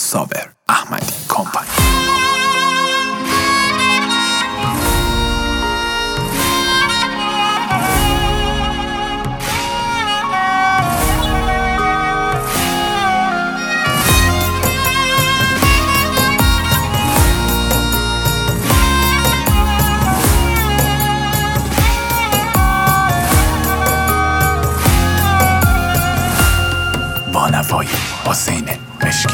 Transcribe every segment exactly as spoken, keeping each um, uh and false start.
صابر احمدی کمپانی. با نوای حسین مشکی.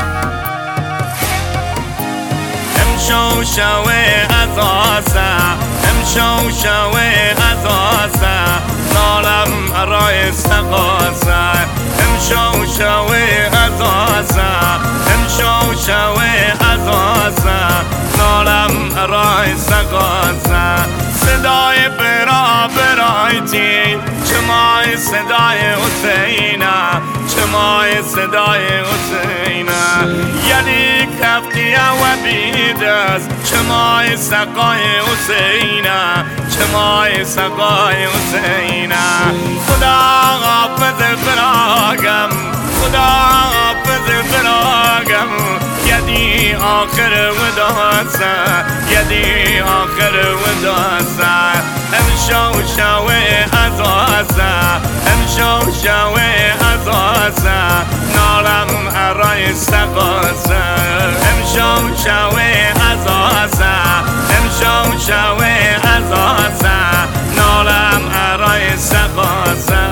امشو شوه ازاسه امشو شوه ازاسه نالم ارای سقاسه امشو شوه ازاسه امشو شوه ازاسه نالم ارای سقاسه صدای برا برایتی چمای صدای حسینه چمای صدای حسینه یعنی کفتیه و بیدست چمای سقای حسینه چمای سقای حسینه خدا حافظ فراغم خدا حافظ فراغم یدی آخر وداسه یدی آخر وداسه امشو شوه ازاسه امشو شوه ازاسه نالم ارای سقاسه امشو شوه ازاسه امشو شوه ازاسه نالم ارای سقاسه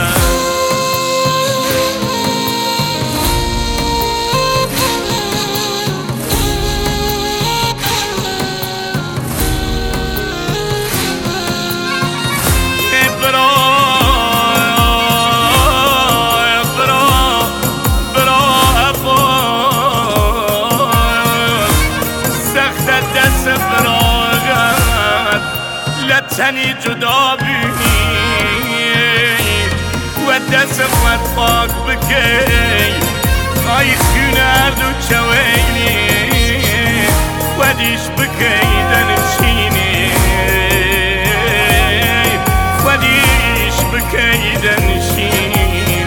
تنی جدا بینی و دست خود پاک بکی آی خونرد و چوینی و دیش بکی دنشینی و دیش بکی دنشینی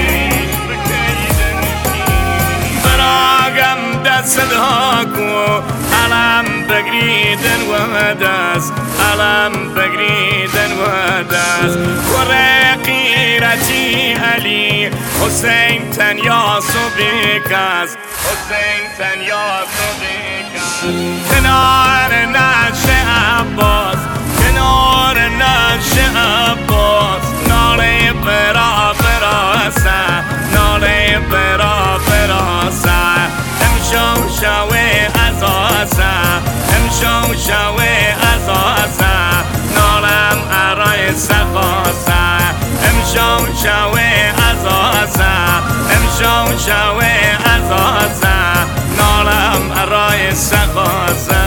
براغم دست داکو علم بگریدن و دست علم بگریدن و دست ورقی رجی علی حسین تنیا صبیکس حسین تنیا صبیکس کنار نش عباس کنار نش عباس ناله برا براسه ناله برا براسه امشو شوه ازاسه امشو شوه ازاسه نالم ارای سقاسه امشو شوه ازاسه امشو شوه ازاسه نالم ارای سقاسه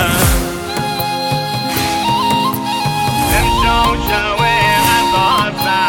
امشو شوه ازاسه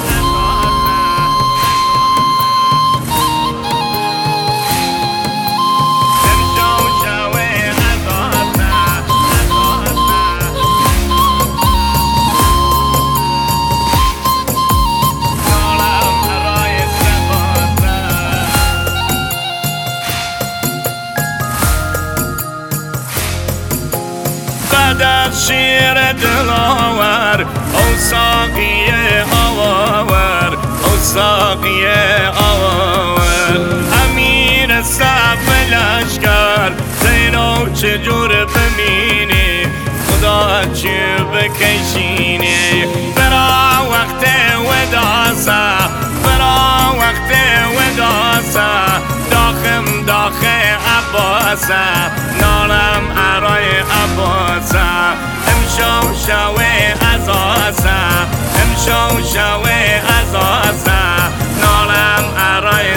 در شیر دلاور او ساقی آور او ساقی آور امیر صف لشکر زینو چجور ببینی خدا چی بکشینی برا وقت وداسه برا وقت وداسه داخم داخل عباسه نالم ارای عباسه امشو شوه ازاسه امشو شوه ازاسه نالم ارای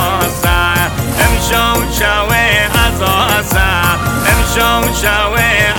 سقاسه امشو شوه ازاسه امشو شوه